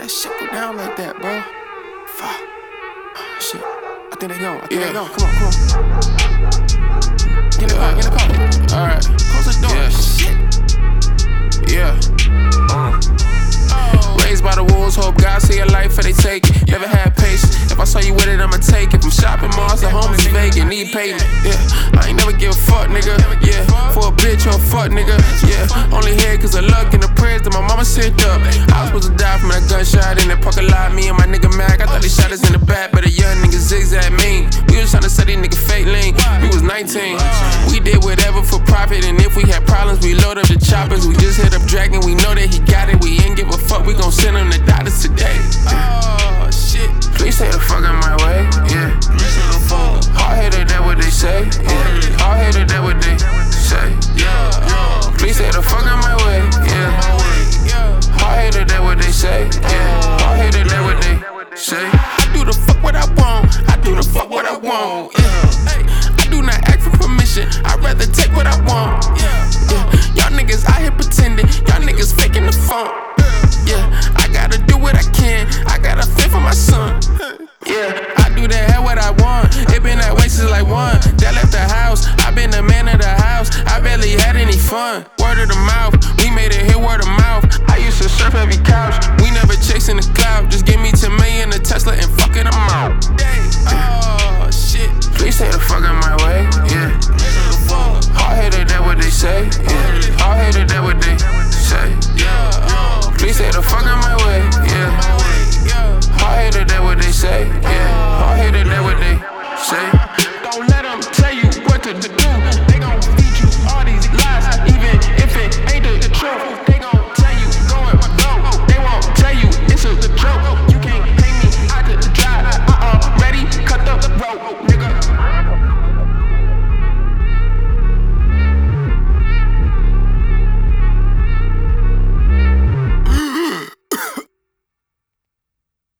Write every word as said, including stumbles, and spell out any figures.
that shit go down like that, bro? Fuck. Shit. I think they gone. I think Yeah. they gone. Come on, come on. Get in the car, get in the car. Alright. Close the door. Yeah. Shit. Yeah. Uh. Raised by the wolves, hope God see your life for they take it. Never had patience. If I saw you with it, I'ma take it. From shopping malls to homies vacant, need payment. Yeah, I ain't never give a fuck, nigga. Yeah, for a bitch or a fuck, nigga. Yeah, only here cause of luck and the prayers that my mama sent up. I was supposed to die from that gunshot in that parking lot. Me and my nigga Mac, I thought they shot us in the back, but a young nigga zigzag mean. We was tryna set these nigga fake lean. We was nineteen. We did whatever for profit, and if we had problems, we load up the choppers. We just hit up Dragon, we know that he got it. We ain't give a fuck, we gon' send him to doctors today. Oh shit. Please stay the fuck out my way. Yeah. Hard-headed, that what they say. Yeah. Hard-headed, that what they say. Yeah. Please stay the fuck out my way. Yeah. Hard-headed, that what they say. Yeah. Hard-headed, that what they say. I do the fuck what I want. I do the fuck what I want. Yeah. I do not ask for permission. I'd rather take what I want. Yeah. Y'all niggas out here pretending. Y'all niggas faking the phone. Yeah, I gotta do what I can. I gotta fit for my son. Yeah, I do that hell what I want. It been that way since like one. That left the house. I been the man of the house. I barely had any fun. Word of the mouth. We made it hit word of mouth. I used to surf every couch. We never chasing the cloud. Just give me ten million a Tesla and fuck it, I'm out. Oh shit. Please stay the fuck out my way. Yeah. Hard-headed, that what they say. Yeah. Hard-headed, that what they say. Yeah. Please stay the fuck out my way.